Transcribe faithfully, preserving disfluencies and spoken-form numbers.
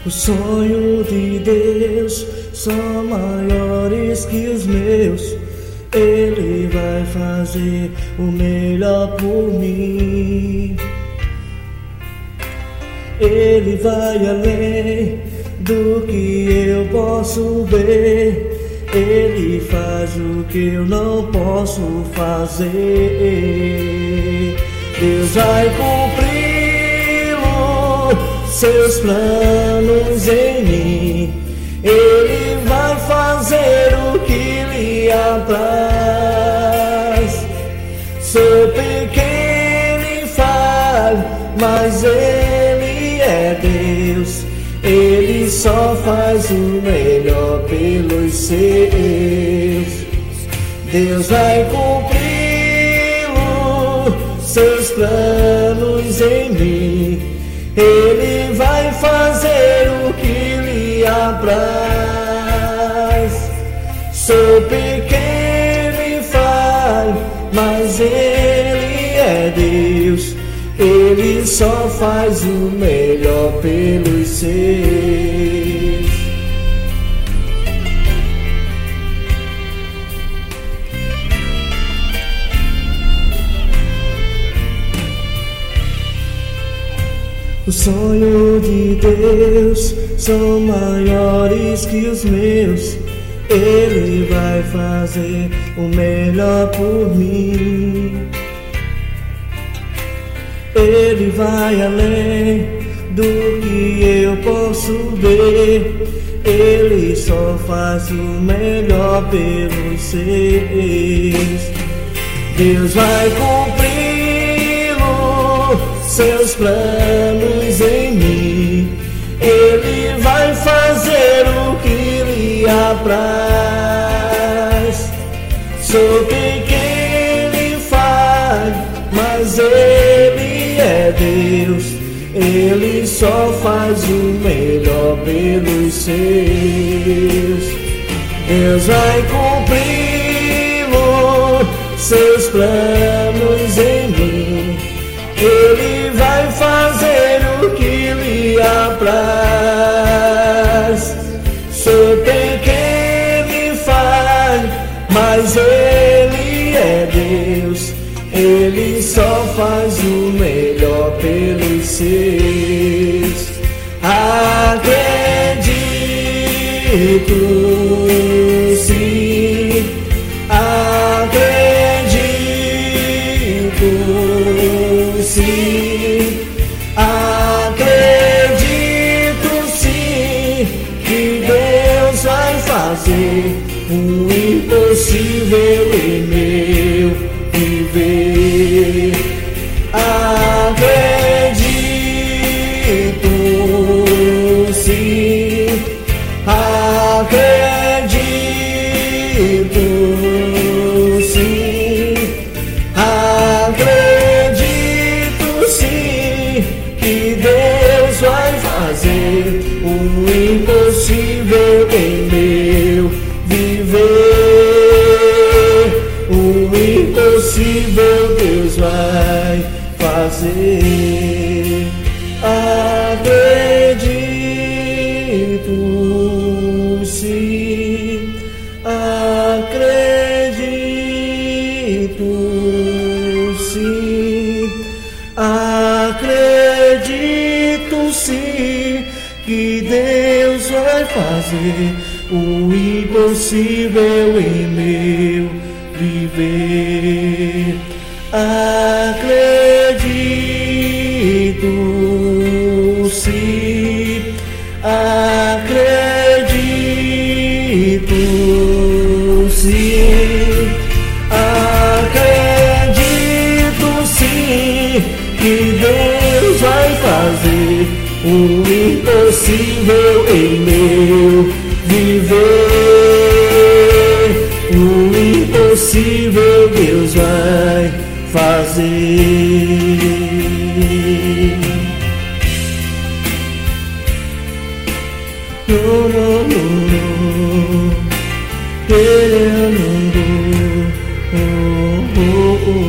Os sonhos de Deus são maiores que os meus. Ele vai fazer o melhor por mim. Ele vai além do que eu posso ver. Ele faz o que eu não posso fazer. Deus vai cumpri-lo, seus planos em mim. Ele vai fazer o que lhe apraz. Sou pequeno e falho, mas Ele é Deus. Ele só faz o melhor pelos seus. Deus vai cumpri-lo, seus planos em mim. Ele vai fazer o que lhe apraz. Sou pequeno e falho, mas Ele é Deus. Ele só faz o melhor pelos seus. Os sonhos de Deus são maiores que os meus. Ele vai fazer o melhor por mim. Ele vai além do que eu posso ver. Ele só faz o melhor pelos seus. Deus vai cumpri-lo, seus planos em mim. Ele vai fazer o que lhe apraz. Sou pequeno e falho, mas Ele é Deus. Ele só faz o melhor pelos seus. Deus vai cumpri-lo, seus planos em mim. Ele vai fazer o que lhe apraz. Sou pequeno e falho, mas Ele é Deus. Ele só faz o melhor pelos seus. Acredito, sim, acredito, sim, acredito, sim, que Deus vai fazer o impossível em meu viver. Acredito, sim, acredito, sim, acredito, sim, que Deus vai fazer o impossível em meu viver. O impossível Deus vai fazer. Acredito, sim, acredito, sim, acredito, sim, que Deus vai fazer o impossível em meu viver. Acredito, sim, acredito, sim, acredito, sim, que Deus vai fazer o impossível em meu viver. O impossível Deus vai fazer. No, no, no, no. Ele é o mundo. Oh, oh, oh.